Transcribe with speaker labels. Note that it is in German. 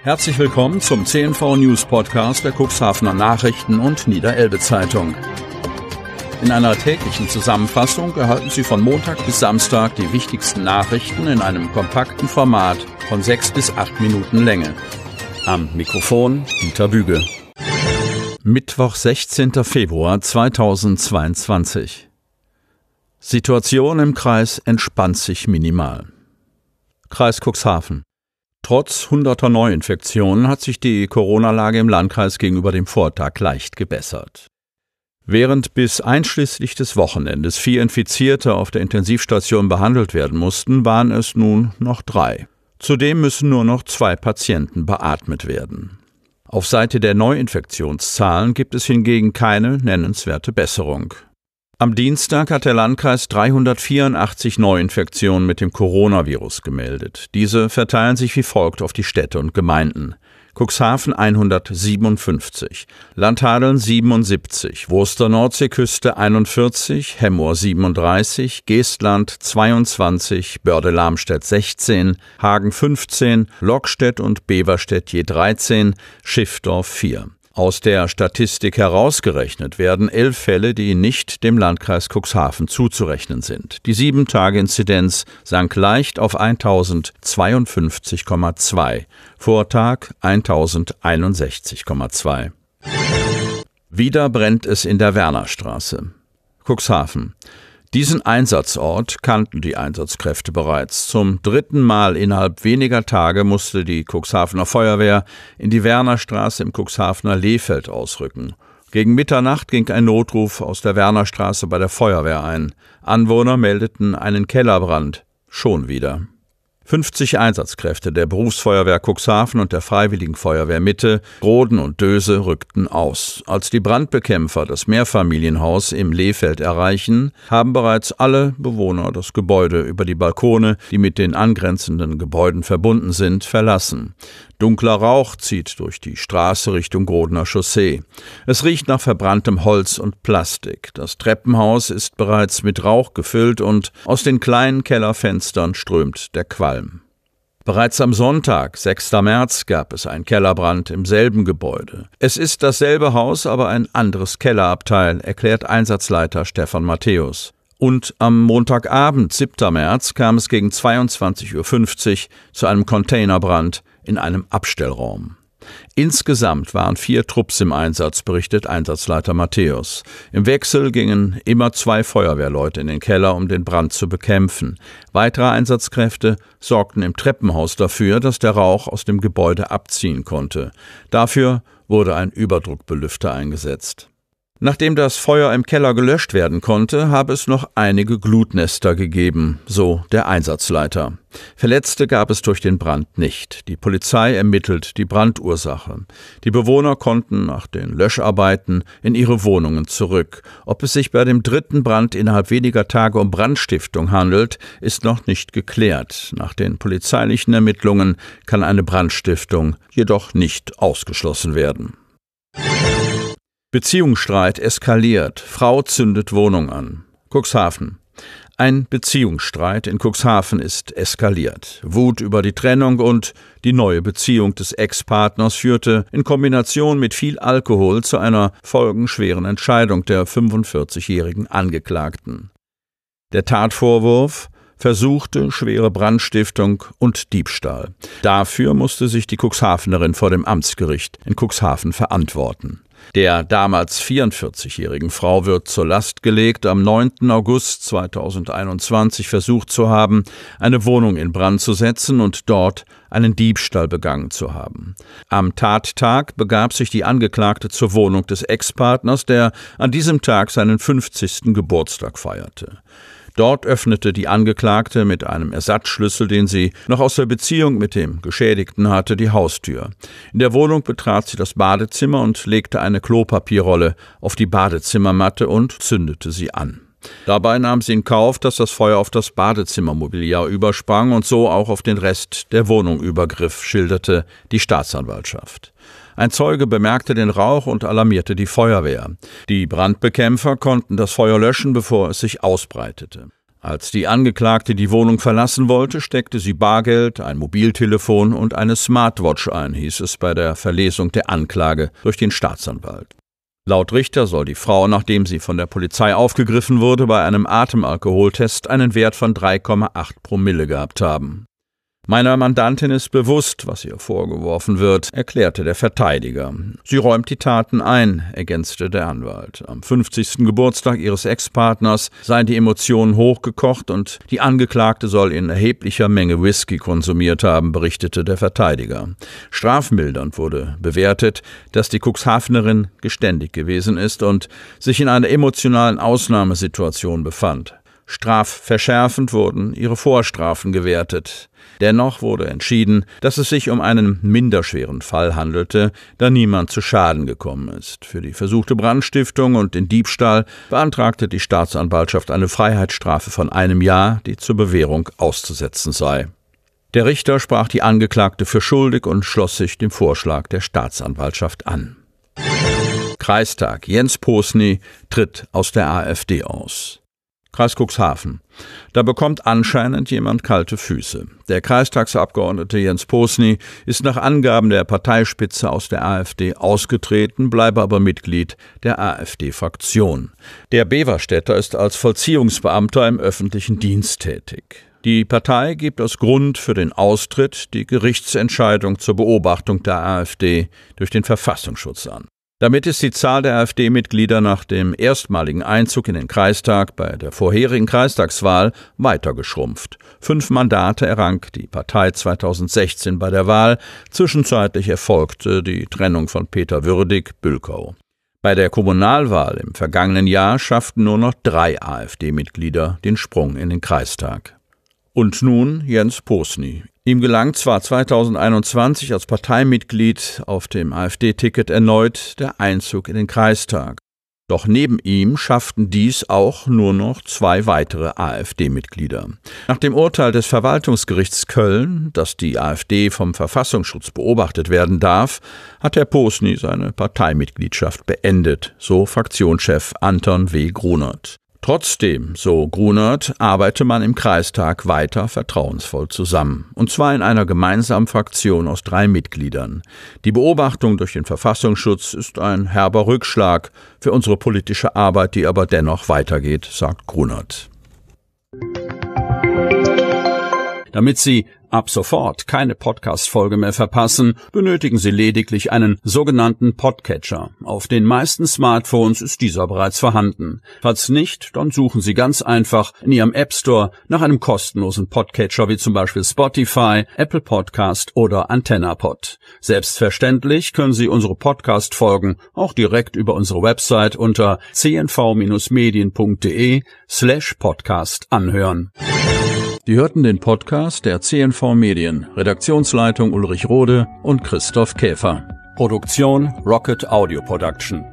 Speaker 1: Herzlich willkommen zum CNV News Podcast der Cuxhavener Nachrichten und Niederelbe Zeitung. In einer täglichen Zusammenfassung erhalten Sie von Montag bis Samstag die wichtigsten Nachrichten in einem kompakten Format von 6 bis 8 Minuten Länge. Am Mikrofon Dieter Büge. Mittwoch, 16. Februar 2022. Situation im Kreis entspannt sich minimal. Kreis Cuxhaven. Trotz hunderter Neuinfektionen hat sich die Corona-Lage im Landkreis gegenüber dem Vortag leicht gebessert. Während bis einschließlich des Wochenendes 4 Infizierte auf der Intensivstation behandelt werden mussten, waren es nun noch 3. Zudem müssen nur noch 2 Patienten beatmet werden. Auf Seite der Neuinfektionszahlen gibt es hingegen keine nennenswerte Besserung. Am Dienstag hat der Landkreis 384 Neuinfektionen mit dem Coronavirus gemeldet. Diese verteilen sich wie folgt auf die Städte und Gemeinden. Cuxhaven 157, Landhadeln 77, Worcester-Nordseeküste 41, Hemmoor 37, Geestland 22, Börde-Lamstedt 16, Hagen 15, Lockstedt und Beverstedt je 13, Schiffdorf 4. Aus der Statistik herausgerechnet werden 11 Fälle, die nicht dem Landkreis Cuxhaven zuzurechnen sind. Die 7-Tage-Inzidenz sank leicht auf 1052,2, Vortag 1061,2. Wieder brennt es in der Wernerstraße. Cuxhaven. Diesen Einsatzort kannten die Einsatzkräfte bereits. Zum 3. Mal innerhalb weniger Tage musste die Cuxhavener Feuerwehr in die Wernerstraße im Cuxhavener Lehfeld ausrücken. Gegen Mitternacht ging ein Notruf aus der Wernerstraße bei der Feuerwehr ein. Anwohner meldeten einen Kellerbrand. Schon wieder. 50 Einsatzkräfte der Berufsfeuerwehr Cuxhaven und der Freiwilligen Feuerwehr Mitte, Groden und Döse rückten aus. Als die Brandbekämpfer das Mehrfamilienhaus im Lehfeld erreichen, haben bereits alle Bewohner das Gebäude über die Balkone, die mit den angrenzenden Gebäuden verbunden sind, verlassen. Dunkler Rauch zieht durch die Straße Richtung Grodener Chaussee. Es riecht nach verbranntem Holz und Plastik. Das Treppenhaus ist bereits mit Rauch gefüllt und aus den kleinen Kellerfenstern strömt der Qualm. Bereits am Sonntag, 6. März, gab es einen Kellerbrand im selben Gebäude. Es ist dasselbe Haus, aber ein anderes Kellerabteil, erklärt Einsatzleiter Stefan Matthäus. Und am Montagabend, 7. März, kam es gegen 22:50 Uhr zu einem Containerbrand in einem Abstellraum. Insgesamt waren 4 Trupps im Einsatz, berichtet Einsatzleiter Matthäus. Im Wechsel gingen immer 2 Feuerwehrleute in den Keller, um den Brand zu bekämpfen. Weitere Einsatzkräfte sorgten im Treppenhaus dafür, dass der Rauch aus dem Gebäude abziehen konnte. Dafür wurde ein Überdruckbelüfter eingesetzt. Nachdem das Feuer im Keller gelöscht werden konnte, habe es noch einige Glutnester gegeben, so der Einsatzleiter. Verletzte gab es durch den Brand nicht. Die Polizei ermittelt die Brandursache. Die Bewohner konnten nach den Löscharbeiten in ihre Wohnungen zurück. Ob es sich bei dem 3. Brand innerhalb weniger Tage um Brandstiftung handelt, ist noch nicht geklärt. Nach den polizeilichen Ermittlungen kann eine Brandstiftung jedoch nicht ausgeschlossen werden. Beziehungsstreit eskaliert. Frau zündet Wohnung an. Cuxhaven. Ein Beziehungsstreit in Cuxhaven ist eskaliert. Wut über die Trennung und die neue Beziehung des Ex-Partners führte in Kombination mit viel Alkohol zu einer folgenschweren Entscheidung der 45-jährigen Angeklagten. Der Tatvorwurf: versuchte schwere Brandstiftung und Diebstahl. Dafür musste sich die Cuxhavenerin vor dem Amtsgericht in Cuxhaven verantworten. Der damals 44-jährigen Frau wird zur Last gelegt, am 9. August 2021 versucht zu haben, eine Wohnung in Brand zu setzen und dort einen Diebstahl begangen zu haben. Am Tattag begab sich die Angeklagte zur Wohnung des Ex-Partners, der an diesem Tag seinen 50. Geburtstag feierte. Dort öffnete die Angeklagte mit einem Ersatzschlüssel, den sie noch aus der Beziehung mit dem Geschädigten hatte, die Haustür. In der Wohnung betrat sie das Badezimmer und legte eine Klopapierrolle auf die Badezimmermatte und zündete sie an. Dabei nahm sie in Kauf, dass das Feuer auf das Badezimmermobiliar übersprang und so auch auf den Rest der Wohnung übergriff, schilderte die Staatsanwaltschaft. Ein Zeuge bemerkte den Rauch und alarmierte die Feuerwehr. Die Brandbekämpfer konnten das Feuer löschen, bevor es sich ausbreitete. Als die Angeklagte die Wohnung verlassen wollte, steckte sie Bargeld, ein Mobiltelefon und eine Smartwatch ein, hieß es bei der Verlesung der Anklage durch den Staatsanwalt. Laut Richter soll die Frau, nachdem sie von der Polizei aufgegriffen wurde, bei einem Atemalkoholtest einen Wert von 3,8 Promille gehabt haben. Meiner Mandantin ist bewusst, was ihr vorgeworfen wird, erklärte der Verteidiger. Sie räumt die Taten ein, ergänzte der Anwalt. Am 50. Geburtstag ihres Ex-Partners seien die Emotionen hochgekocht und die Angeklagte soll in erheblicher Menge Whisky konsumiert haben, berichtete der Verteidiger. Strafmildernd wurde bewertet, dass die Cuxhavenerin geständig gewesen ist und sich in einer emotionalen Ausnahmesituation befand. Strafverschärfend wurden ihre Vorstrafen gewertet. Dennoch wurde entschieden, dass es sich um einen minderschweren Fall handelte, da niemand zu Schaden gekommen ist. Für die versuchte Brandstiftung und den Diebstahl beantragte die Staatsanwaltschaft eine Freiheitsstrafe von 1 Jahr, die zur Bewährung auszusetzen sei. Der Richter sprach die Angeklagte für schuldig und schloss sich dem Vorschlag der Staatsanwaltschaft an. Kreistag: Jens Posny tritt aus der AfD aus. Kreis Cuxhaven. Da bekommt anscheinend jemand kalte Füße. Der Kreistagsabgeordnete Jens Posny ist nach Angaben der Parteispitze aus der AfD ausgetreten, bleibe aber Mitglied der AfD-Fraktion. Der Beverstädter ist als Vollziehungsbeamter im öffentlichen Dienst tätig. Die Partei gibt als Grund für den Austritt die Gerichtsentscheidung zur Beobachtung der AfD durch den Verfassungsschutz an. Damit ist die Zahl der AfD-Mitglieder nach dem erstmaligen Einzug in den Kreistag bei der vorherigen Kreistagswahl weiter geschrumpft. 5 Mandate errang die Partei 2016 bei der Wahl. Zwischenzeitlich erfolgte die Trennung von Peter Würdig-Bülkow. Bei der Kommunalwahl im vergangenen Jahr schafften nur noch 3 AfD-Mitglieder den Sprung in den Kreistag. Und nun Jens Posny. Ihm gelang zwar 2021 als Parteimitglied auf dem AfD-Ticket erneut der Einzug in den Kreistag. Doch neben ihm schafften dies auch nur noch 2 weitere AfD-Mitglieder. Nach dem Urteil des Verwaltungsgerichts Köln, dass die AfD vom Verfassungsschutz beobachtet werden darf, hat Herr Posny seine Parteimitgliedschaft beendet, so Fraktionschef Anton W. Grunert. Trotzdem, so Grunert, arbeite man im Kreistag weiter vertrauensvoll zusammen, und zwar in einer gemeinsamen Fraktion aus 3 Mitgliedern. Die Beobachtung durch den Verfassungsschutz ist ein herber Rückschlag für unsere politische Arbeit, die aber dennoch weitergeht, sagt Grunert. Damit Sie ab sofort keine Podcast-Folge mehr verpassen, benötigen Sie lediglich einen sogenannten Podcatcher. Auf den meisten Smartphones ist dieser bereits vorhanden. Falls nicht, dann suchen Sie ganz einfach in Ihrem App Store nach einem kostenlosen Podcatcher wie zum Beispiel Spotify, Apple Podcast oder AntennaPod. Selbstverständlich können Sie unsere Podcast-Folgen auch direkt über unsere Website unter cnv-medien.de/podcast anhören. Sie hörten den Podcast der CNV Medien, Redaktionsleitung Ulrich Rode und Christoph Käfer. Produktion Rocket Audio Production.